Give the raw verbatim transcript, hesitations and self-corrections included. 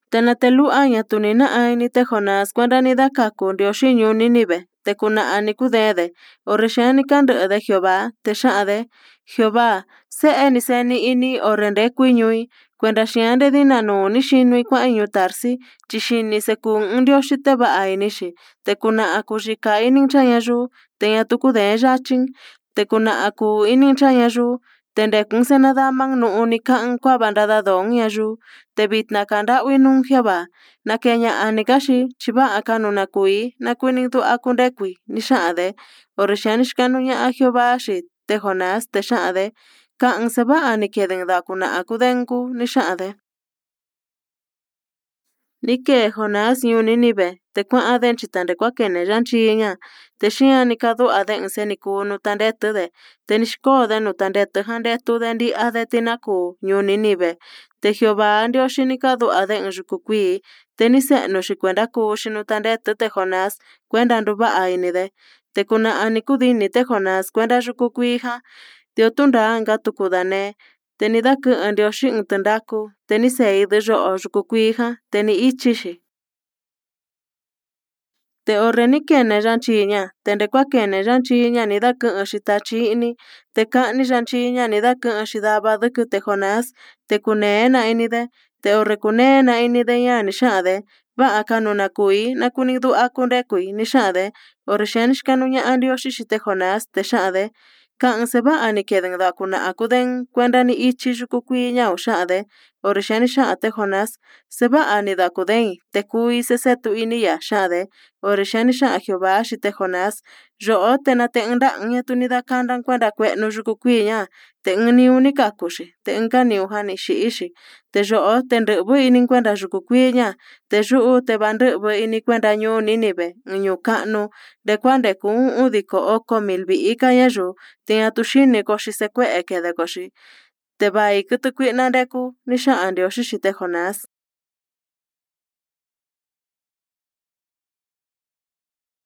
Tena telua ña tunina aini te Jonás cuenta ni dakaku ndioxi ñuu Nínive tekuna ni kudede orexani kandö de Jehová texa'ade Jehová se'e seni ini orrende kuiñui kuenda xiande dinanu nixinui kuañu tarsi chixini sekun ndioxi teva'a inixi tekuna'aku xika ininchaña yuu teña tukude yachin tekuna'aku ininchaña yuu tendekun senadaman nu'u nikan kuava ndadadonña yuu te vitna kanda'uinun Jehová nakeña'a nikaxi chiva'a kanunakui nakuinintu'aku ndekui nixa'ade orexiani xikanuña'a Jehová xi te Jonás texa'ade ka'an seva'a nikeden ndakuna'aku denku nixa'ade. Nike Jonás ñuu Nínive tekua'ade nchitande kuakene yanchiña texia nikadu'ade nseni kunu tandetüde tenixkode nutandetü jandetude nti'ade tinaku ñuu Nínive te Jehová ndioxi nikadu'ade yuku kuii tenise'nuxi kuenda kuxi nutandetü te Jonás kuenda nduva'a inide tekuna'a nikudini te Jonás kuenda yuku kuiija tiotundaanka tukudane tenidakä'ä ndioxi äj tändaku tenise'idä yo'o yuku kuiija teni'itzyixi. Te'e orre nikene yanchiña tendekuakene yanchiña nidakä'äxi tatyi'ni teka'ni yanchiña nidakä'äxi dabadäkä te Jonás tekune'ena inide te'e orre kune'ena inide yani xa'ade va'a kanunaku'i nakunintu'aku ndekui nixa'ade orexiani xikanuña'a ndioxi te Jonás texa'ade ka'an seva'a nikedän ndakuna'akuden kuenda ni'itzy yuku kwii ña'u xa'ade orexiani xa'a te Jonás seva'a nidakude'i teku'i sesetu iniya xa'ade orexiani xa'a Jehová xi te Jonás yo'o tena te'ä nda'nh ñetu nidakantan kuenda kwe'nu yuku kwiiña te'ä niu nikakuxi te'ä nkaniuja nixi'ixi te yo'o tendä'pä ini kuenda yuku kwiiña te yu'u teba ndä'pä ini kuenda ñuu Nínive äj ñu'ä ka'nu ndekuandeku u'udiko oko milpi'ikaña yuu tiyatu xiniko'xi sekwe'ekedeko'xi teba'i kätäkwi'nandeku nixa'a ndioxi xi te Jonás.